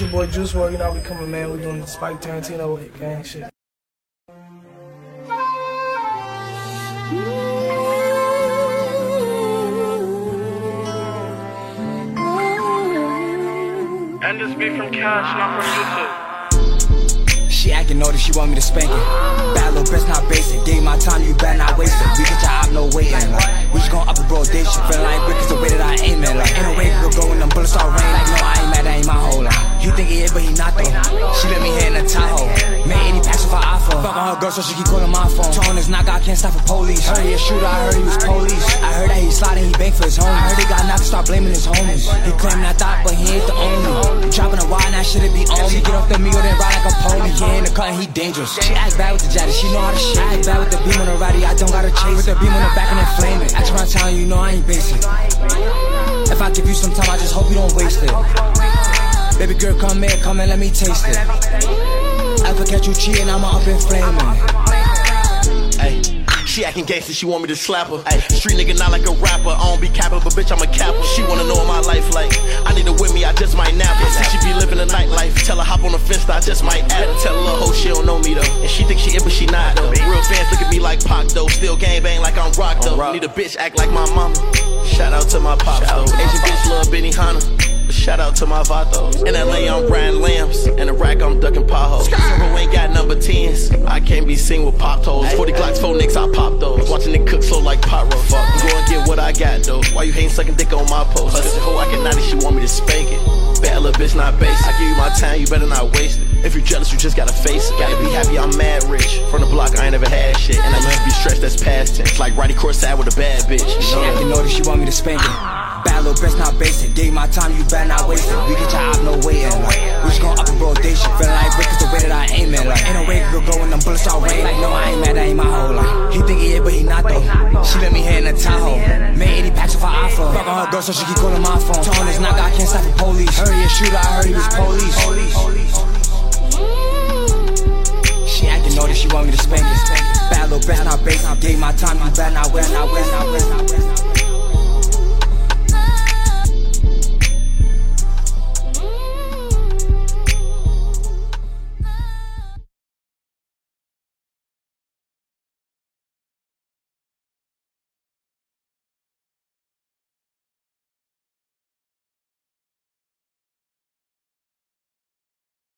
your boy Juice WRLD, you know we coming, man. We doing the Spike Tarantino gang shit. And this beat from Cash, not from YouTube. She acting naughty, she want me to spank it. Bad little bitch, not basic. Gave my time, you better not waste it. We get your op, no waiting. Like, we just gon' up a rotation. Feelin' like Rick is the way that I aim it. Like, ain't no way we go when them bullets start rain. Like, no, I ain't mad, that ain't my whole life. He think he is, but he not though. She let me hit in the Tahoe. Made any packs with her iPhone. Fuck on her girl, so she keep calling my phone. Tone is knock, I can't stop for police. Heard he a shooter, I heard he was police. I heard that he sliding, he bank for his homies. I heard he got knocked, start blaming his homies. He claimed I thought, but he ain't the only. Dropping a wide, now shit it be on me. Get off the meal, then ride like a pony. He in the cut and he dangerous. She act bad with the jaddy, she know how to shit. I act bad with the beam on the ratty, I don't gotta chase. With the beam on the back and then flame it. Act around town, you know I ain't basic. If I give you some time, I just hope you don't waste it. Baby girl, come here, come and let me taste it. If I catch you cheating, I'ma up and flame it. Ay, she acting gangsta, she want me to slap her. Ay, street nigga not like a rapper, I don't be capping, but bitch I'm a capper. She wanna know what my life like, I need her with me, I just might nap her. Since she be living the nightlife, tell her hop on the fence, I just might add her. Tell her little hoe she don't know me though, and she think she it but she not though. Real fans look at me like Pac though, still gang bang like I'm rock though. Need a bitch act like my mama, shout out to my pops though. Asian bitch love Benny Hanna, shout out to my vatos. In LA, I'm Brian Lambs. In Iraq, I'm ducking potholes. Turbo ain't got number 10s. I can't be seen with pop toes. 40 Glocks, 4 nicks, I pop those. Watching it cook slow like pot roast. Fuck, go and get what I got though. Why you hating sucking dick on my post? Hustle hoe, I can naughty, she want me to spank it. Bad little bitch, not basic. I give you my time, you better not waste it. If you jealous, you just gotta face it. Gotta be happy, I'm mad rich. From the block, I ain't never had shit. And I used to be stressed, that's past tense. Like Roddy Corsad with a bad bitch. She acting naughty, she want me to spank it. Bad little bitch, not basic. Gave my time, you better not waste it. We get your op, no waiting. Like, we just gon' up a rotation. Feelin' like Rick is the way that I aim it. Like, ain't no way we go when them bullets start rain. Like, no, I ain't mad, that ain't my whole life. He think he is, but he not though. She let me hit in the Tahoe. Made 80 packs with her iPhone. Fuck on her girl, so she keep calling my phone. Tone is knock, I can't stop for police. Heard he a shooter, I heard he was police. She acting naughty, she want me to spank it. Bad little bitch, not basic. Gave my time, you better not waste it.